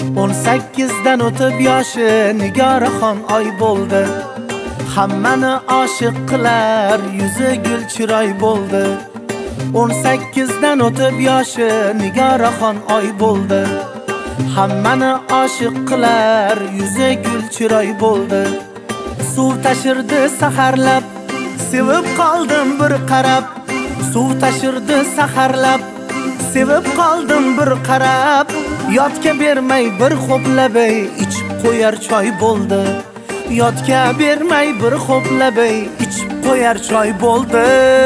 18dan o'tib yoshi Nigoraxon oy bo'ldi. Hammani oshiq qilar yuzi gul chiroy bo'ldi. 18dan o'tib yoshi Nigoraxon oy bo'ldi. Hammani oshiq qilar yuzi gul chiroy bo'ldi. Suv tashirdi saharlab, sevib qoldim bir qarab. Suv tashirdi saharlab, sevib qoldim bir qarab. Yotga bermay bir xo'plabay ichib qo'yar choy bo'ldi. Yotga bermay bir xo'plabay ichib qo'yar choy bo'ldi.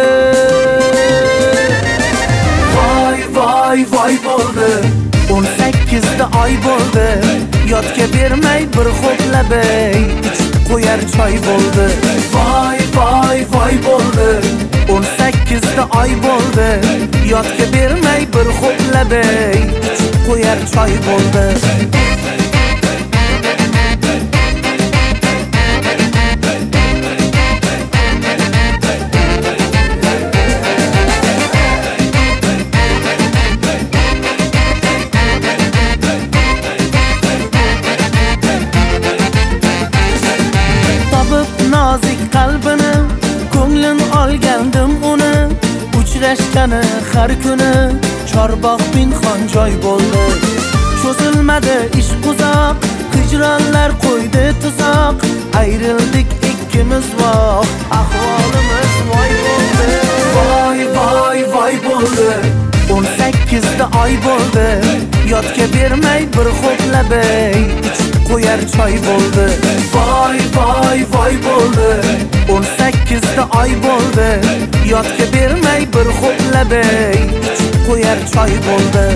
Voy voy voy bo'ldi. 18da oy bo'ldi. Yotga bermay bir xo'plabay ichib qo'yar choy bo'ldi. Voy voy voy bo'ldi. 18da oy bo'ldi. Yotga bermay bir xo'plabay ichib qo'yar choy bo'ldi. Nozik qalbini, ko'nglim olgandim uni. Uchrashgani har kuni Chorbog' pinhon joy bo'ldi. Cho'zilmadi ishq uzoq, hijronlar qo'ydi tuzoq. Ayrildik ikkimiz voh, ahvolimiz voy bo'ldi. Voy voy voy bo'ldi. 18da oy bo'ldi. Yotga bermay bir xo'plabay ichib qo'yar choy bo'ldi. Voy voy voy bo'ldi. 18da oy bo'ldi. Yotga bermay bir xo'plabay ichib qo'yar choy bo'ldi.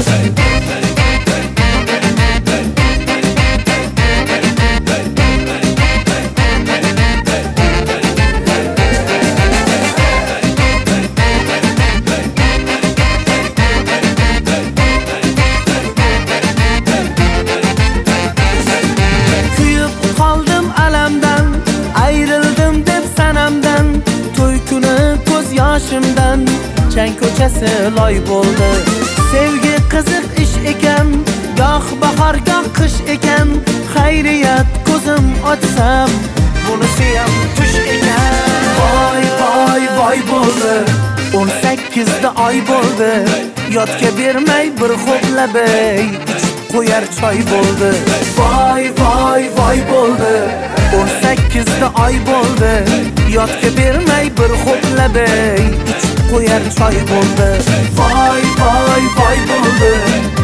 Yoshimdan chang ko'chasi loy bo'ldi. Sevgi qiziq ish ekan, goh bahor goh qish ekan. Xayriyat ko'zim ochsam, bunisi ham tush ekan. Voy voy voy bo'ldi. 18da oy bo'ldi. Yotga bermay bir xo'plabay ichib qo'yar choy bo'ldi. Voy voy voy bo'ldi. 18da oy bo'ldi. Yotga bermay bir xo'plabay ichib qo'yar choy bo'ldi. Voy voy voy bo'ldi.